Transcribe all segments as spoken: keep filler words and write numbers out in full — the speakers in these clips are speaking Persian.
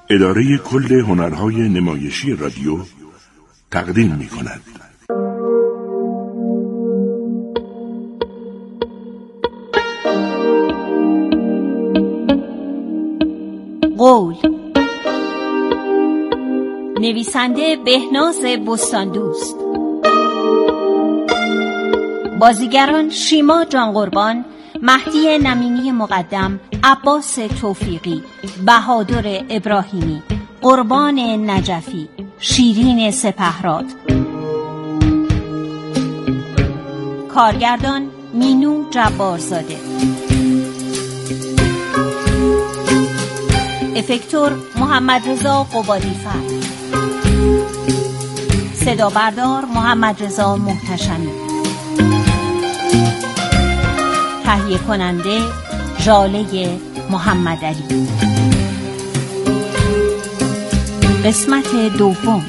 اداره کل هنرهای نمایشی رادیو تقدیم می کند. قول، نویسنده بهناز بستاندوست، بازیگران شیما جانقربان، مهدی نمینی مقدم، عباس توفیقی، بهادر ابراهیمی، قربان نجفی، شیرین سپهراد. کارگردان مینو جبارزاده. افکتور محمد رضا قبادی‌فر. صدا بردار محمد رضا محتشمی. تهیه کننده ژاله محمد علی. قسمت دوم.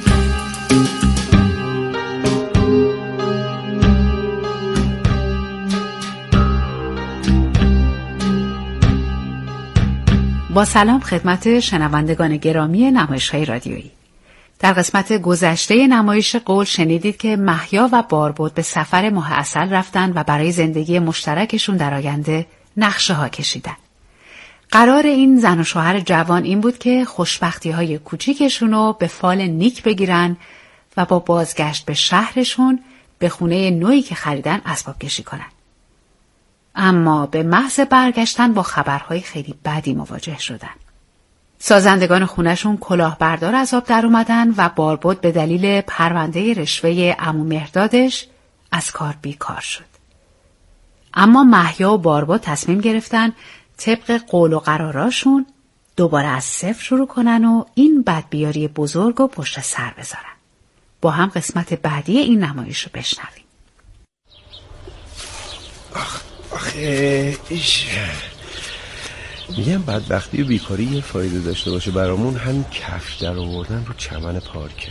با سلام خدمت شنوندگان گرامی نمایش‌های رادیویی. در قسمت گذشته نمایش قول شنیدید که مهیا و باربد به سفر ماه عسل رفتن و برای زندگی مشترکشون در آینده نقشه ها کشیدن. قرار این زن و شوهر جوان این بود که خوشبختی‌های کوچیکشونو به فال نیک بگیرن و با بازگشت به شهرشون به خونه نوعی که خریدن اسباب کشی کنن. اما به محض برگشتن با خبرهای خیلی بدی مواجه شدن. سازندگان خونه‌شون کلاهبردار از آب در اومدن و باربد به دلیل پرونده رشوه عمو مهردادش از کار بیکار شد. اما مهیا و باربد تصمیم گرفتن طبق قول و قراراشون دوباره از صفر شروع کنن و این بدبیاری بزرگ رو پشت سر بذارن. با هم قسمت بعدی این نمایش رو بشنویم. آخ آخه ایش میگم بدبختی و بیکاری یه فایده داشته باشه برامون، هم کفش در آوردن رو چمن پارکه.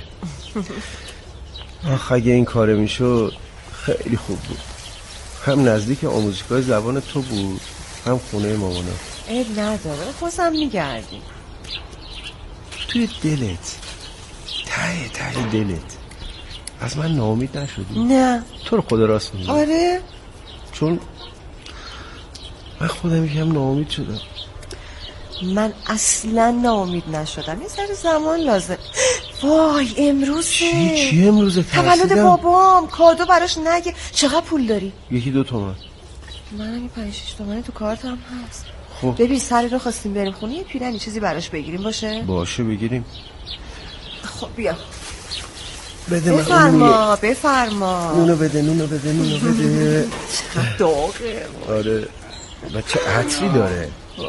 آخ اگه این کاره میشد خیلی خوب بود. هم نزدیک آموزشگاه زبان تو بود، هم خونه مامانا. عیب نداره، خودم میگردیم. توی دلت، ته ته دلت از من ناامید نشدی؟ نه. تو رو خدا راست میگی؟ آره، چون من خودم یکم ناامید شدم. من اصلا ناامید نشدم، یه سر زمان لازم. وای امروزه. چی چی امروزه؟ تولد بابام، کادو براش نگه. چقدر پول داری؟ یکی دو تومن. من یه پنج شش تومنی تو کارتم هست. خب ببین سر رو خواستیم بریم خونه، یه پیرنی چیزی براش بگیریم باشه؟ باشه بگیریم. خب بیا بده. بفرما بفرما. نونو بده نونو بده نونو بده. چقدر داغه. آره و چه عطری داره.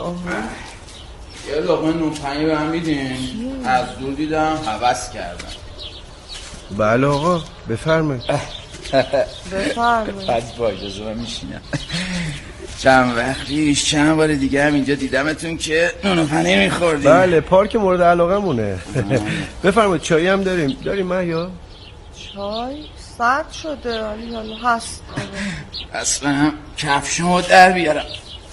یه لقمه نونپنیر به هم میدین؟ از دور دیدم هوس کردم. بله آقا بفرمایید. بفرمایید. بعد با اجازه من میشینم. چند وقت پیش چند بار دیگه هم اینجا دیدمتون که نونپنیر میخوردیم. بله پارک مورد علاقه مونه. بفرمایید چایی هم داریم. داریم مهیا؟ چای سرد شده ولی حالا هست. اصلا هم کفشمو در بیارم.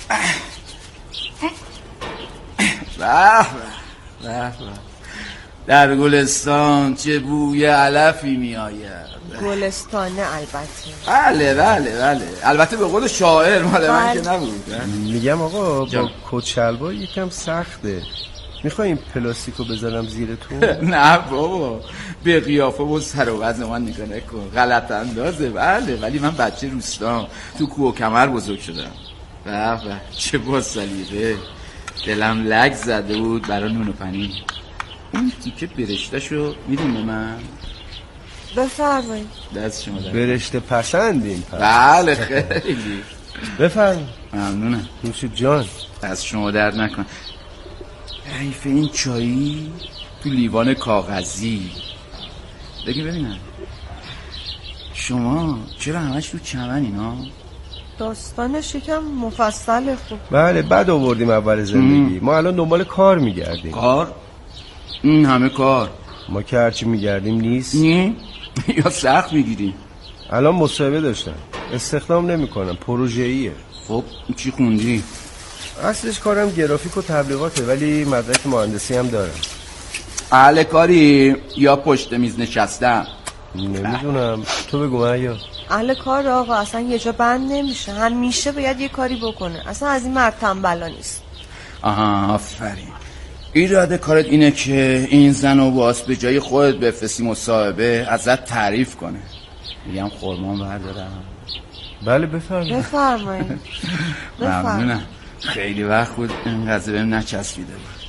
به به به در گلستان چه بوی علفی می آید. گلستانه البته. بله بله بله البته به قول شاعر مال من که نبود. میگم آقا با کت شلوار یکم سخته. میخوای این پلاستیکو بذارم زیرتون؟ نه بابا به قیافه و سر و وزن من نگاه نکن، غلط اندازه. بله ولی من بچه روستام تو کوه و کمر بزرگ شدم. به به چه با سلیقه. دلم لک زده بود برای نون و پنیر. اون تیکه برشته‌شو میدیم به من؟ بفرمایید. دست شما در برشته پسندین پس. بله خیلی. بفرمایید. ممنونم. نوش جان. دست شما درد نکن. حیف این چایی تو لیوان کاغذی. بگی ببینم شما چرا همش تو چمن اینا؟ داستانش یکم مفصله. خوب بله بعد آوردیم اول زندگی. ما الان دنبال کار میگردیم. کار؟ این همه کار ما که هرچی میگردیم نیست. نه؟ یا سخت میگیریم؟ الان مصاحبه داشتم، استخدام نمیکنم، پروژه‌ایه. خب چی خوندی؟ اصلش کارم گرافیک و تبلیغاته ولی مدرک مهندسی هم دارم. اهل کاری یا پشت میز نشستم؟ نمیدونم، تو بگو من. اهل کار آقا اصلا یه جا بند نمیشه، همیشه باید یه کاری بکنه، اصلا از این مرد تنبلا نیست. آها آفرین. ایراد کارت اینه که این زن و باس به جای خودت بفرستی مصاحبه ازت تعریف کنه. میگم خورمان بردارم. بله بفرمایید. بفرمایید. ممنونم. خیلی وقت بود این قضیه بهم نچسبیده بود.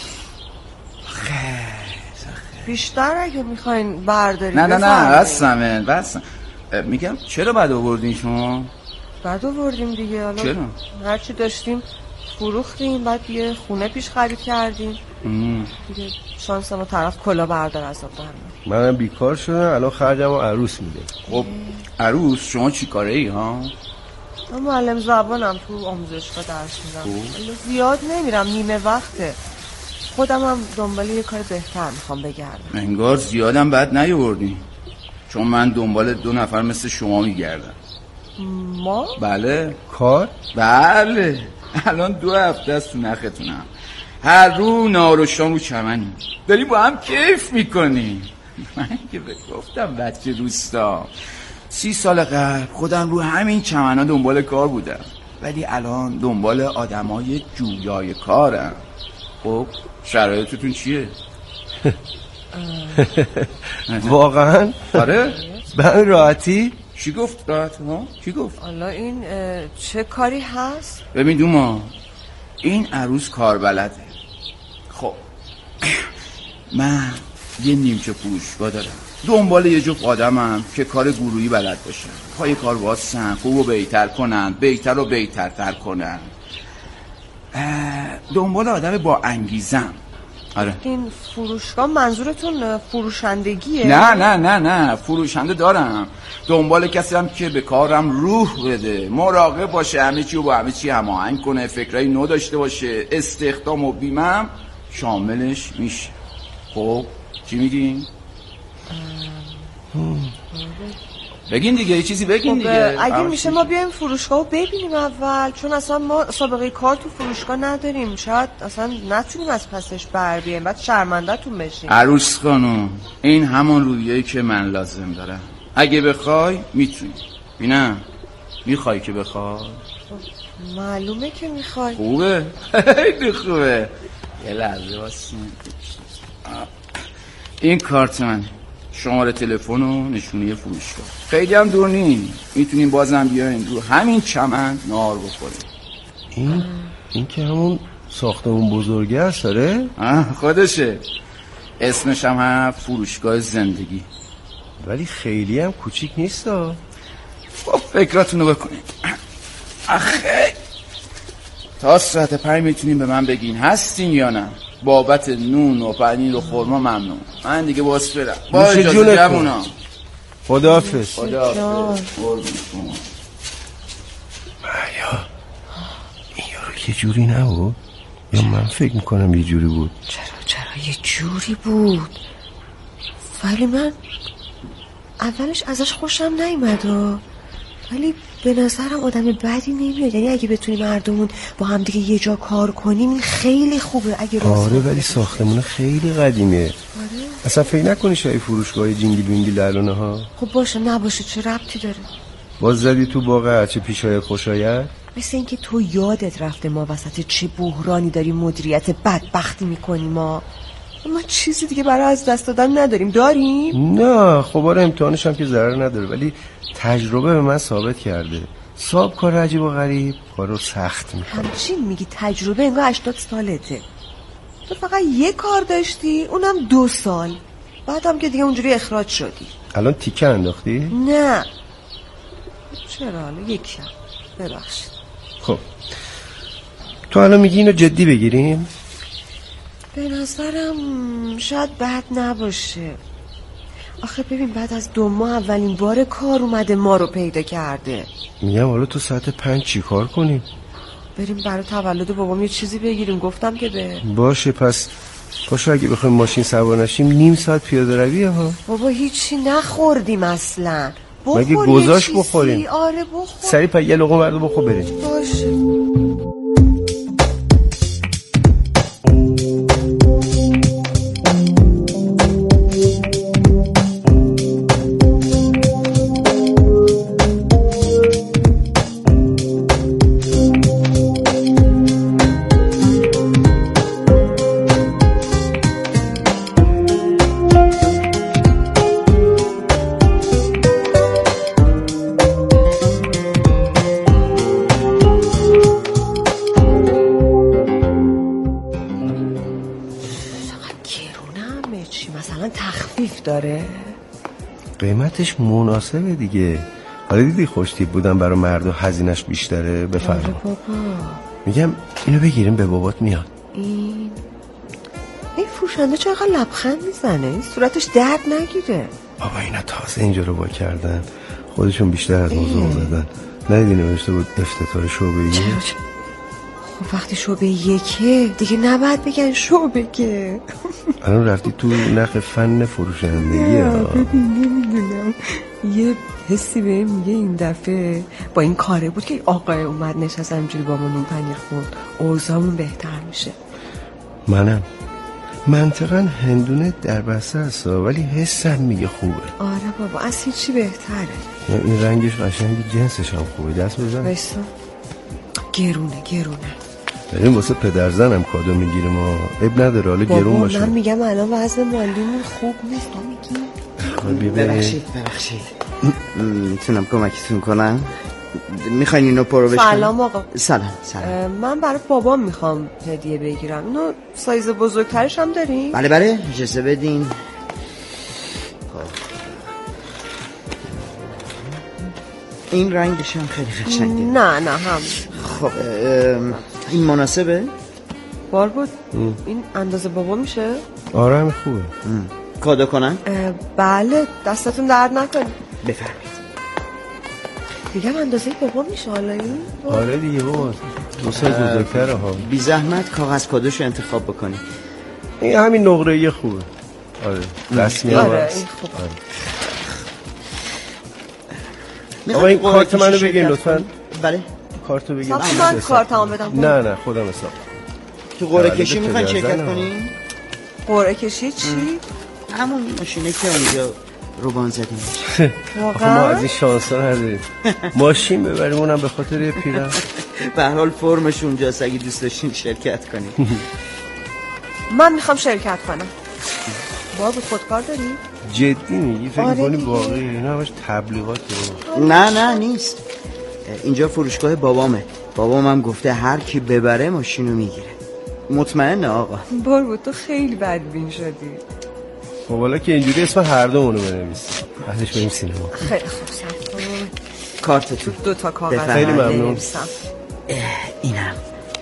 خیلی بیشتر اگه میخواین بردارید. نه نه نه بسمه بسم. میگم چرا بعد آوردین شما؟ بعد آوردیم دیگه. حالا چرا؟ هرچی داشتیم فروختیم، بعد یه خونه پیش خرید کردیم دیگه. شانس ما طرف کلا بردار از آب برمون. منم بیکار شدم، الان خرجم و عروس میده. خب عروس شما چی کاره ای ها؟ من معلم زبانم، تو آموزشگاه درس میدم. زیاد نمیرم، نیمه وقته. خودم هم دنبال یه کار بهتر میخوام بگردم. انگار زیادم بعد نیاوردین، چون من دنبال دو نفر مثل شما میگردم. ما؟ بله. کار؟ بله. الان دو هفته است تو نختونم، هر رو نهار و شام رو چمنیم، داریم با هم کیف میکنیم. من که گفتم بچه روستا سی سال قبل خودم رو همین چمنا دنبال کار بودم، ولی الان دنبال آدمای جویای کارم. خب شرایطتون چیه؟ واقعا؟ آره به همین راحتی؟ چی گفت راحت ها؟ چی گفت؟ حالا این چه کاری هست؟ ببین دوما، این عروس کار بلده. خب من یه نیمچه فروشگاه دارم، دنبال یه جفت آدمم که کار گروهی بلد باشن، پای کار واسن، خوب و بهتر کنن، بهتر و بهترتر کنن. دنبال آدم با انگیزم. آره. این فروشگاه منظورتون فروشندگیه؟ نه نه نه نه فروشنده دارم، دنبال کسی هم که به کارم روح بده، مراقب باشه، همه چی و با همه چی هماهنگ کنه، فکرای نو داشته باشه، استخدام و بیمم شاملش میشه. خب چی میگین؟ بگین دیگه، یه چیزی بگین خب دیگه. اگه میشه ما بیایم فروشگاه رو ببینیم اول، چون اصلا ما سابقه کار تو فروشگاه نداریم، شاید اصلا نتونیم از پسش بر بیایم، بعد شرمنده تون بشیم. عروس خانم این همون رویه‌ای که من لازم دارم، اگه بخوای میتونی. بینم میخوای که بخوای؟ معلومه که میخوای. خوبه. خیلی خوبه. یه لحظه واسه این کارت من، شماره تلفن و نشونی فروشگاه، خیلی هم دور نیم، میتونیم بازم بیاین رو همین چمن نهار بخوریم. این این که همون ساختمون بزرگه است داره؟ خودشه، اسمش هم هست فروشگاه زندگی. ولی خیلی هم کوچیک نیست ها. خب فکراتونو بکنید. آخه تا ساعت پنج میتونین به من بگین هستین یا نه. بابت نون و پنیر و خورما ممنون. من دیگه باز برم. با اجازه جمعونا. خداحافظ. خداحافظ. مریا این یارو یه جوری نبود؟ یا من فکر میکنم یه جوری بود؟ چرا چرا یه جوری بود، ولی من اولش ازش خوشم نیومد، ولی به نظرم آدم بدی نمیاد. یعنی اگه بتونیم مردمون با هم دیگه یه جا کار کنیم خیلی خوبه. اگه آره ولی ساختمون خیلی قدیمه. آره؟ اصلا فکر نکنی شاید فروشگاه جینگیل وینگیل الانه ها. خب باشه نباشه، چه ربطی داره؟ باز زدی تو باغ هرچه پیشای خوشایت. مثل اینکه تو یادت رفته ما وسط چه بحرانی داریم مدیریت بدبختی میکنیم. ما ما چیزی دیگه برای از دست دادن نداریم. داریم؟ نه خب آره امتحانش هم که ضرر نداره، ولی تجربه به من ثابت کرده صاحب کار عجیب و غریب کارو سخت میکنه. همچین میگی تجربه؟ انگار هشتاد سالته. تو فقط یه کار داشتی، اونم دو سال، بعدم که دیگه اونجوری اخراج شدی. الان تیکه انداختی؟ نه چرا، حالا یک شب ببخشید. خب تو الان میگی اینو جدی بگیریم؟ به نظرم شاید بد نباشه. آخه ببین بعد از دو ماه اولین بار کار اومده ما رو پیدا کرده. میگم حالا تو ساعت پنج چی کار کنیم؟ بریم برای تولد بابام یه چیزی بگیریم. گفتم که به باشه پس باشه اگه بخوایم ماشین سوار نشیم نیم ساعت پیاده رویه ها. بابا هیچی نخوردیم اصلا. مگه گذاشت بخوریم؟ آره بخور. سریع پا یه لقمه بردو بخور بریم. باشه. کیف داره؟ قیمتش مناسبه دیگه. حالا دیدی خوش تیپ بودن برای مرد و هزینش بیشتره. بفرما. آره بابا. میگم اینو بگیریم به بابات میاد. این این فروشنده چرا لبخند میزنه؟ این صورتش درد نگیره. بابا اینا تازه اینجا رو با کردن، خودشون بیشتر از موضوع زدن. ندیدی نوشته بود افتتاح شعبه یک؟ خب وقتی شعبه یکه دیگه نباید بگن شعبه که. الان رفتی تو نخ فن فروشندگی ها. ببین نمیدونم یه حسی بهم میگه این دفعه با این کاره بود که آقای اومد نشست همجوری با ما نون پنیر خورد اوضاعمون بهتر میشه. منم منطقا هندونه در بسته هست ولی حسم میگه خوبه. آره بابا از هیچی بهتره. این رنگش قشنگی، جنسش هم خوبه. دست بزن. بایستا. گرونه گرونه. بریم واسه پدرزنم کادو میگیریم و اب نداره حالا گرون باشه. من میگم الان وضع مالیمون خوب نیست. تو میگی ببخشید ببخشید میتونم کمکتون کنم؟ میخواین اینو پرو بشکنم؟ سلام آقا. سلام سلام. من برای بابام میخوام هدیه بگیرم. اینو سایز بزرگترش هم دارین؟ بله بله اجازه بدین. این رنگش هم خیلی قشنگه. نه نه هم. خب این مناسبه؟ بار بود. این اندازه بابا میشه؟ آره هم خوبه. کادو کنم؟ بله دستتون درد نکنه. بفرمایید. دیگه اندازه بابا میشه حالا این؟ آره دیگه بابا دو سال بزرگتره ها. بی زحمت کاغذ کادوشو انتخاب بکنی. این همین نقره‌ای خوبه. آره رسمی هم آره این خوبه. آقا این کارت منو بگین لطفاً. بله کارتو بگین. من کارتمو بدم. نه نه خودم حساب. تو قرعه کشی میخواین شرکت کنین؟ قرعه کشی چی؟ همون ماشینه که اونجا روبان زدیم. آخه ما از این شانس ها نداریم. ماشین ببریم اونم به خاطر یه پیرن. به هر حال فرمش اونجاست اگه دوست داشتین شرکت کنین. من میخوام شرکت کنم. بابا خودکار داری؟ جدی میگی؟ فکر می‌کنی واقعی اینا همش تبلیغاته؟ نه نه نیست. اینجا فروشگاه بابامه. بابامم گفته هر کی ببره ماشینو میگیره. مطمئنه آقا؟ بابا تو خیلی بدبین شدی. خب حالا که اینجوری اسم هر دومونو بنویس. بعدش بریم سینما. خیلی خوب سلام. کارتتون. دو تا کاغذ. خیلی ممنون. اینم.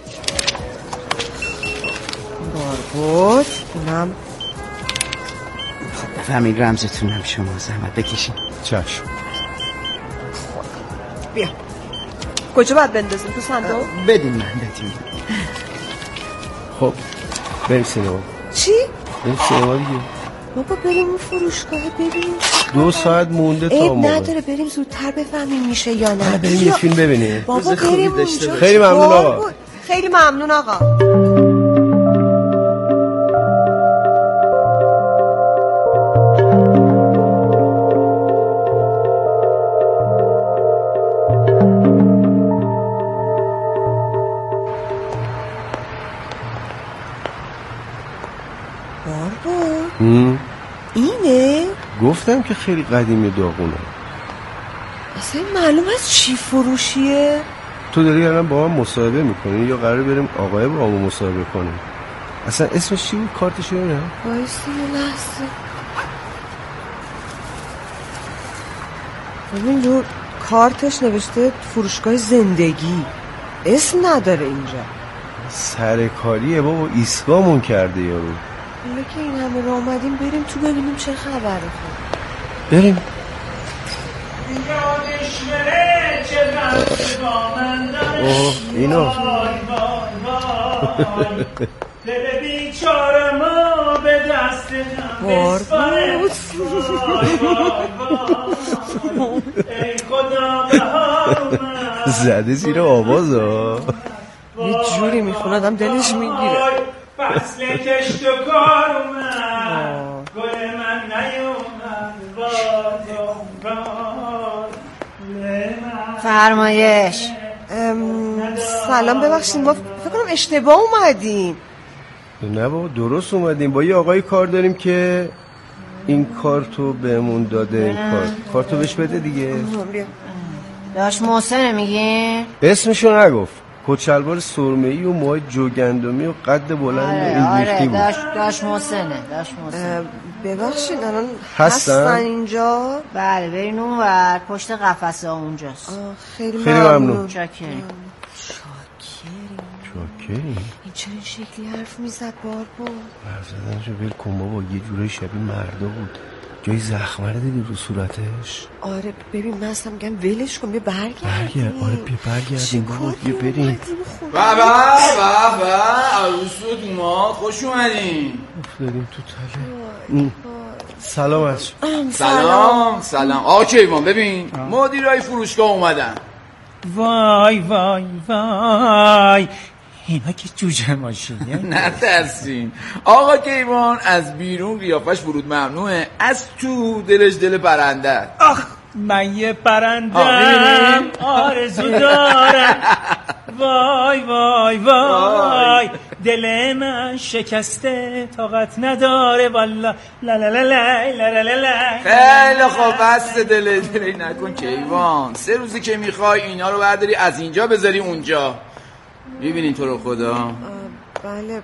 باربود. اینم. خب بفهمین رمزتونم شما زحمت بکشین. چشم. بیا. کجا باید بندازیم تو صندوق؟ بدین من بدین. خب بریم سینما. چی؟ بریم سینما دیگه. بابا بریم اون فروشگاه ببینیم. دو ساعت مونده تا موقع. نداره بریم زودتر بفهمیم میشه یا نه. بریم یه فیلم ببینیم. بابا بریم اونجا. خیلی ممنون آقا. خیلی ممنون آقا. اینه؟ گفتم که خیلی قدیمی داغونه. اصلا این معلوم است چی فروشیه؟ تو داری الان با هم مصاحبه میکنی یا قراره بریم آقای با هم مصاحبه کنیم؟ اصلا اسمش چی بود؟ کارتش رو نه؟ بایستی یه لحظه ببین رو کارتش نوشته فروشگاه زندگی. اسم نداره اینجا. سرکاریه بابا، ایستگاهمون کرده یارو. حالا که این همه را آمدیم بریم تو ببینیم چه خبره. خود بریم. اوه اینو دل بیچاره ما به دست باربود ای خدا بهار زده زیر آواز ها. یه جوری میخونه آدم دلش میگیره. فصل کشت و کار اومد گل من نیومد باد فرمایش. سلام ببخشید ما فکر کنم اشتباه اومدیم. نه بابا درست اومدیم. با یه آقای کار داریم که این کارتو بهمون داده. این کارت کارتو بهش بده دیگه. داش محسن میگی؟ اسمشو نگفت. کت شلوار سرمه‌ای و موهای جوگندمی و قد بلند آره این آره ریختی بود. داش داش محسنه داش محسن. ببخشید الان هستن؟ هستن اینجا؟ بله برین اون ور پشت قفسه ها اونجاست. خیلی خیلی ممنون. چاکریم. چاکری؟ این چرا این شکلی حرف میزد باربو؟ حرف زدنشو ول کن بابا، یه جورای شبیه مردا بود. جای زخمه رو دیدی رو صورتش؟ آره ببین من اصلا میگم ولش کن بیا برگردیم. برگرد آره بیا برگردیم بابا بیا بریم. با با با با عروس و دوما خوش اومدین. افتادیم تو تله. سلام عروس. سلام سلام آقا کیوان ببین مدیرای فروشگاه اومدن. وای وای وای اینا که جوجه ماشینه. نترسین آقا کیوان از بیرون قیافش ورود ممنوعه، از تو دلش دل پرنده. آخ من یه پرندم آرزو دارم. وای وای وای دل من شکسته طاقت نداره والا لا لا لا لا لا لا لا. خیلی خوب بس دل دلی نکن کیوان، سه روزی که میخوای اینا رو برداری از اینجا بذاری اونجا. میبینین تو رو خدا؟ بله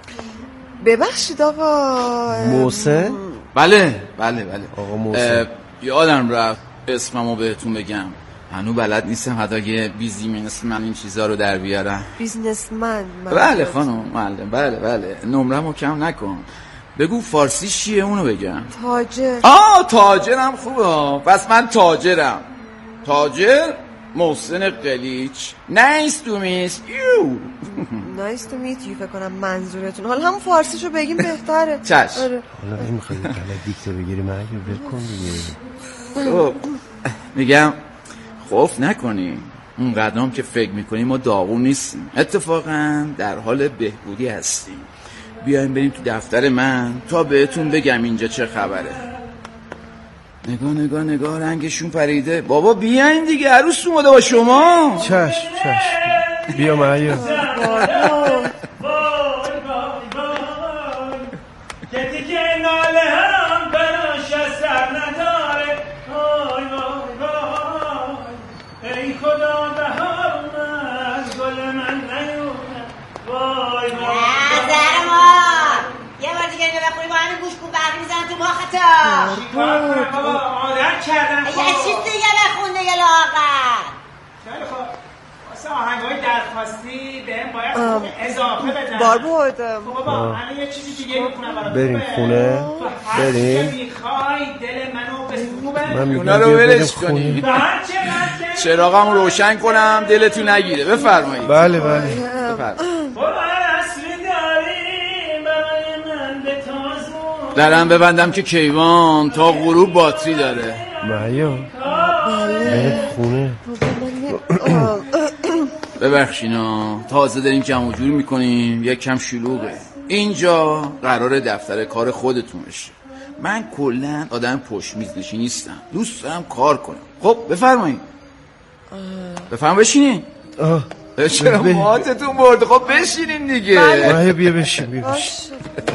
ببخشید آقا محسن؟ بله بله بله آقا محسن. یادم رفت اسممو بهتون بگم، هنو بلد نیستم حتی یه بیزینسمن این چیزا رو در بیارم. بیزنسمن؟ بله خانم معلم بله بله نمرمو کم نکن. بگو فارسی چیه اونو بگم. تاجر. آه تاجرم خوبه، پس من تاجرم. تاجر محسن قلیچ. نایس تو میت یو. نایس تو میت یو فکر کنم منظورتون. حالا هم فارسیشو بگیم بهتره. چش. آره. حالا نمیخوای بله دیکته بگیری من اگه ول کن دیگه. خب میگم خوف نکنی، اون قدام که فکر میکنی ما داغون نیستیم، اتفاقا در حال بهبودی هستیم. بیایم بریم تو دفتر من تا بهتون بگم اینجا چه خبره. نگاه نگاه نگاه رنگشون پریده. بابا بیاین دیگه عروس اومده با شما. چشم چشم بیا معیا. که دیگه ناله هم براش اثر نداره. وای وای وای ای خدا بهار اومد گل من نیومد. وای وای نظر ما یه بار دیگه اینو بخوری با همین گوش کن برقی میزنن تو ما خطا. چیکار کنم بابا عادت کردم. یه چیز دیگه بخون دیگه لاغر. خیلی خوب واسه آهنگای درخواستی بهم باید اضافه بدن. باربود بابا الان یه چیزی دیگه میکنم برات. بریم خونه بریم. میخوای دل منو بسوبه. من اونا رو ولش کنی. چراغمو روشن کنم دلتون نگیره. بفرمایید. بله بله بفرمایید. بابا اصلی داری برای من به تازمون. درم ببندم که کیوان تا غروب باتری داره. معیا بریم خونه. ببخشینا تازه داریم جمع جور میکنیم، یک کم شلوغه اینجا. قرار دفتر کار خودتون بشه. من کلا آدم پشت میز نشین نیستم، دوست دارم کار کنم. خب بفرمایید بفرمایید بشینین. چرا ماتتون برده؟ خب بشینین دیگه. معیا بیا بشین بیا بشین.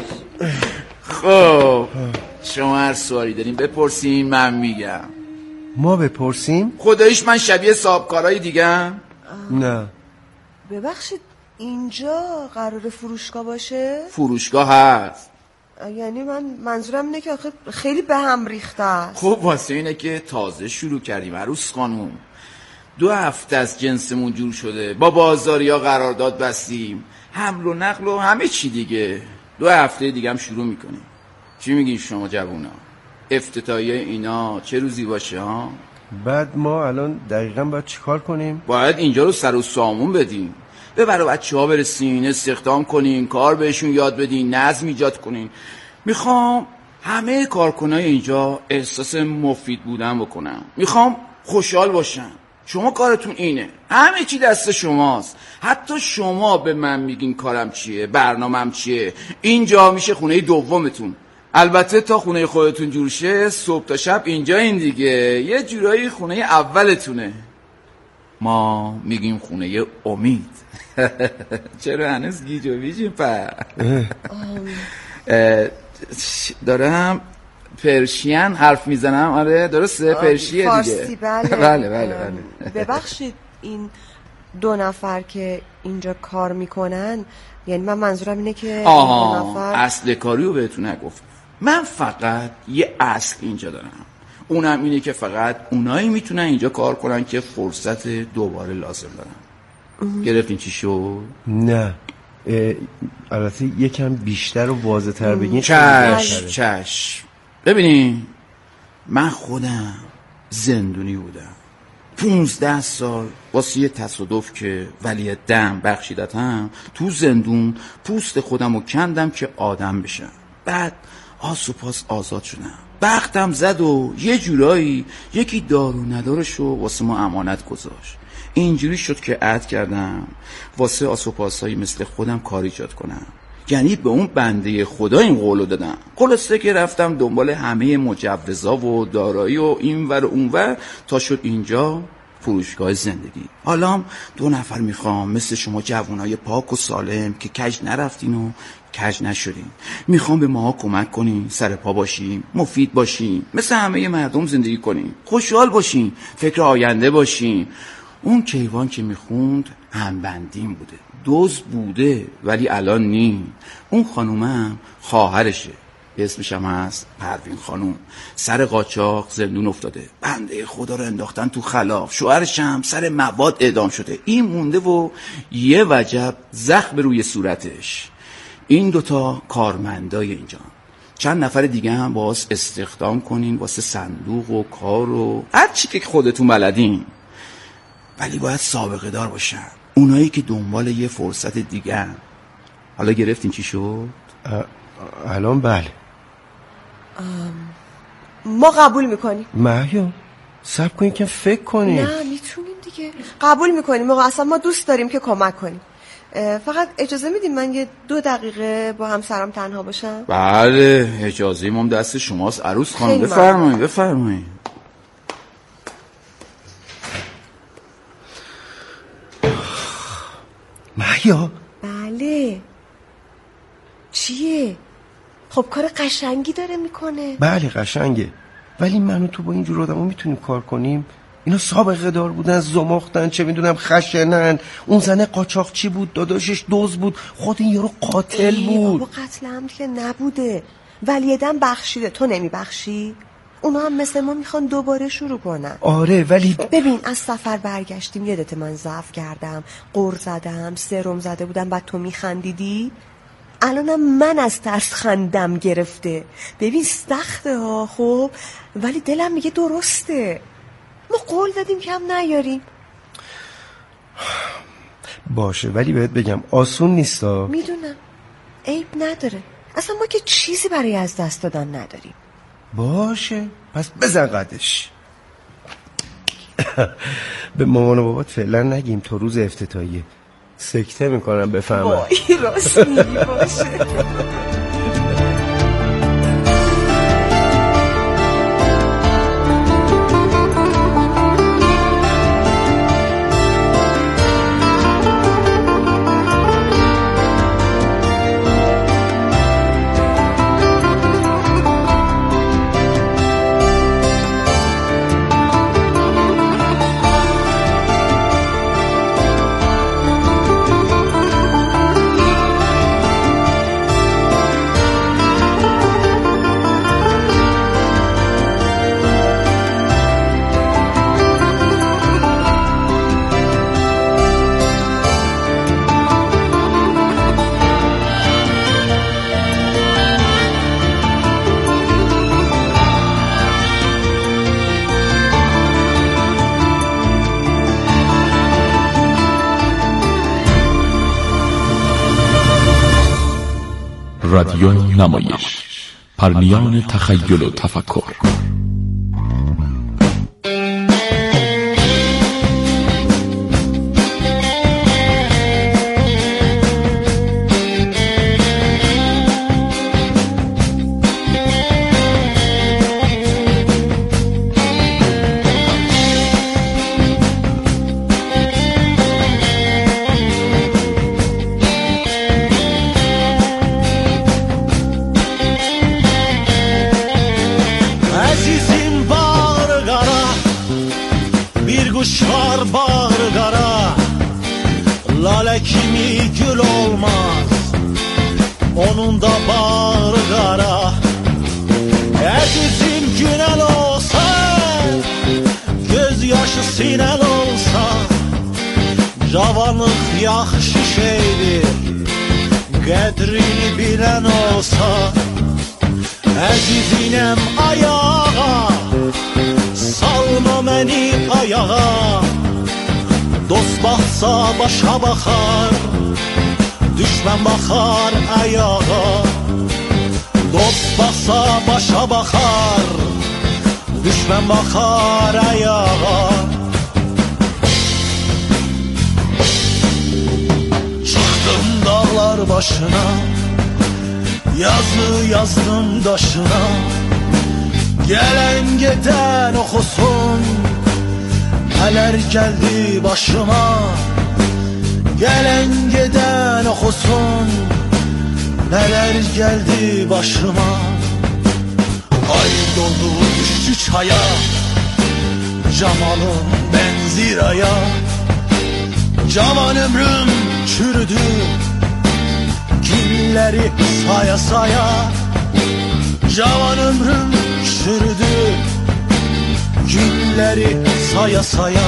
خب شما هر سوالی دارین بپرسین من میگم. ما بپرسیم؟ خداییش من شبیه صاحبکارای دیگه؟ نه. ببخشید اینجا قرار فروشگاه باشه؟ فروشگاه هست. یعنی من منظورم اینه که آخه خیلی به هم ریخته است. خب واسه اینه که تازه شروع کردیم عروس خانوم. دو هفته از جنسمون جور شده، با بازاریا قرارداد بستیم، حمل و نقل و همه چی دیگه. دو هفته دیگه هم شروع میکنیم. چی میگین شما جوونا؟ افتتاحیه اینا چه روزی باشه ها؟ بعد ما الان دقیقاً باید چیکار کنیم؟ باید اینجا رو سر و سامون بدیم، ببر بچه ها برسین، استخدام کنین، کار بهشون یاد بدین، نظم ایجاد کنین. میخوام همه کارکنای اینجا احساس مفید بودن بکنم، میخوام خوشحال باشن. شما کارتون اینه، همه چی دست شماست. حتی شما به من میگین کارم چیه، برنامه‌ام چیه. اینجا میشه خونه دومتون. البته تا خونه خودتون جور شه صبح تا شب اینجا این دیگه یه جورایی خونه اولتونه. ما میگیم خونه امید. چرا هنوز گیج و ویجیم پر؟ دارم پرشین حرف میزنم. آره درسته پرشیه دیگه. فارسی بله. بله بله بله. ببخشید این دو نفر که اینجا کار میکنن، یعنی من منظورم اینه که آها نفر... اصل کاری رو بهتون نگفت. من فقط یه اصل اینجا دارم، اونم اینه که فقط اونایی میتونن اینجا کار کنن که فرصت دوباره لازم دارن. گرفتین چی شد؟ نه البته یکم بیشتر و واضح تر بگین. چشم چشم. ببینین من خودم زندونی بودم پونزده سال واسه یه تصادف که ولی دم بخشیدتم تو زندون پوست خودم رو کندم که آدم بشم. بعد آس و پاس آزاد شدم، بختم زد و یه جورایی یکی دارو ندارشو واسه ما امانت گذاشت. اینجوری شد که عهد کردم واسه آس و پاسایی مثل خودم کار ایجاد کنم، یعنی به اون بنده خدا این قولو دادم. خلاصه که رفتم دنبال همه مجوزا و دارایی و اینور و اونور تا شد اینجا فروشگاه زندگی. حالا دو نفر میخوام مثل شما جوانای پاک و سالم که کج نرفتین و کج نشدین، میخوام به ماها کمک کنین، سر پا باشیم، مفید باشیم، مثل همه مردم زندگی کنیم، خوشحال باشیم، فکر آینده باشیم. اون کیوان که میخوند همبندیم بوده، دوز بوده ولی الان نی. اون خانومم خواهرشه، اسمش هم هست پروین خانوم، سر قاچاق زندون افتاده، بنده خدا رو انداختن تو خلاف. شوهرش هم سر مواد اعدام شده، این مونده و یه وجب زخم روی صورتش. این دوتا کارمندای اینجا، چند نفر دیگه هم باز استخدام کنین واسه صندوق و کار و هر چی که خودتون بلدین، ولی باید سابقه دار باشن، اونایی که دنبال یه فرصت دیگه هم. حالا گرفتین چی شد؟ الان بله ما قبول میکنیم. مهیا صبر کنین که فکر کنین. نه میتونیم دیگه، قبول میکنیم. ما اصلا ما دوست داریم که کمک کنیم. فقط اجازه میدیم من یه دو دقیقه با همسرم تنها باشم؟ بله اجازه مام دست شماست عروس خانم. بفرمایید بفرمایید. مهیا؟ بله. چیه؟ خب کار قشنگی داره میکنه. بله قشنگه، ولی من و تو با اینجور آدم ها میتونیم کار کنیم؟ اینا سابقه دار بودن، زماختن، چه میدونم خشنن. اون زنه قاچاق چی بود؟ داداشش دوز بود، خود این یارو قاتل بود. بابا قتل عمد که نبوده، ولی ادم بخشیده. تو نمیبخشی؟ اونا هم مثل ما میخوان دوباره شروع کنن. آره ولی ببین از سفر برگشتیم، یادت من ضعف کردم، قر زدم، سرم زده بودم، بعد تو میخندیدی. الانم من از ترس خندم گرفته. ببین سخته ها خب، ولی دلم میگه درسته. ما قول دادیم که هم نیاریم. باشه ولی بهت بگم آسون نیستا. میدونم عیب نداره، اصلا ما که چیزی برای از دست دادن نداریم. باشه پس بزن قدش. به مامان و بابات فعلا نگیم تا روز افتتاحیه، سکته میکنم بفهمم. وای راست میگی. باشه رادیو نمایش، پرنیان تخیل و تفکر. عزیز onun da bağrı qara. Əzizim günəl olsa, göz yaşı sinəl olsa, cavanlıq yaxşı şeydir, qədrini bilən olsa. Əzizinem ayağa, salma məni ayağa. Dost baxsa başa baxar, düşmən baxar ayağa. Dost baxsa başa baxar, düşmən baxar ayağa. Çıxdım dağlar başına, yazı yazdım daşına. Gelen giden okusun, neler geldi başıma. Gelen giden okusun, neler geldi başıma. Ay doldu düştü çaya, camalım benziraya. Cavan ömrüm çürüdü, günleri saya saya. Cavan ömrüm çürüdü, günleri saya saya.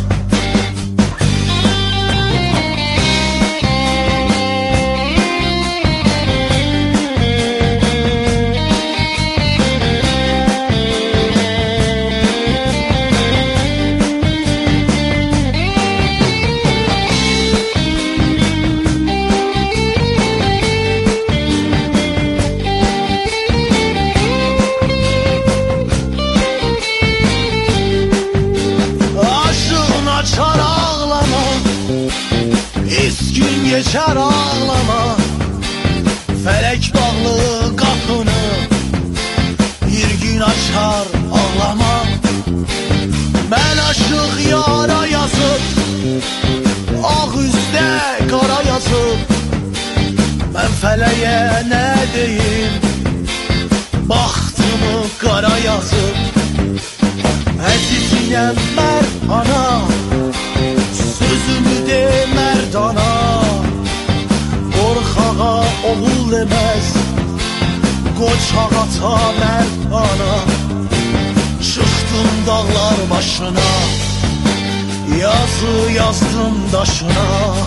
Geçer ağlama, felek bağlı kapını bir gün açar ağlama. Ben aşık yara yazıp, ah üstte kara yazıp, ben feleğe ne diyeyim, bahtımı kara yazıp. Əziziyəm merdana, sözümü de merdana. Qorxağa oğul deməz, qoçağa ta merdana. Çıxdım dağlar başına, yazı yazdım daşına.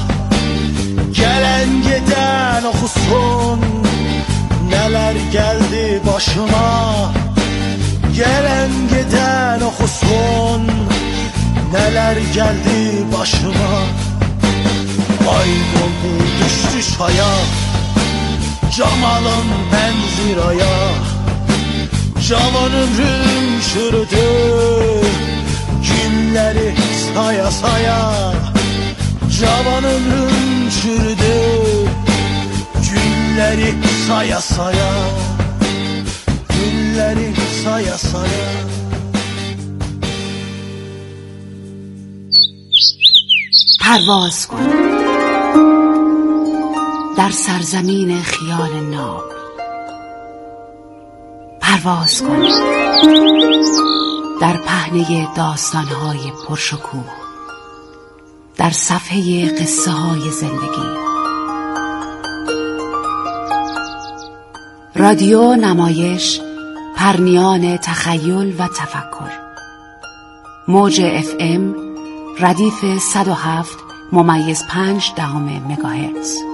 Gelen geden okusun, neler geldi başıma. Gelen giden okusun, neler geldi başıma. Ay doldu düştü çaya, camalım benziraya. Cavan ömrüm çürüdü, günleri saya saya. Cavan ömrüm çürüdü, günleri saya saya. Günleri saya saya. پرواز کن در سرزمین خیال ناب. پرواز کن در پهنه داستانهای پرشکوه، در صفحه قصه های زندگی. رادیو نمایش، پرنیان تخیل و تفکر. موج اف ام ردیف صد و هفت ممیز پنج دهم مگاهرتز.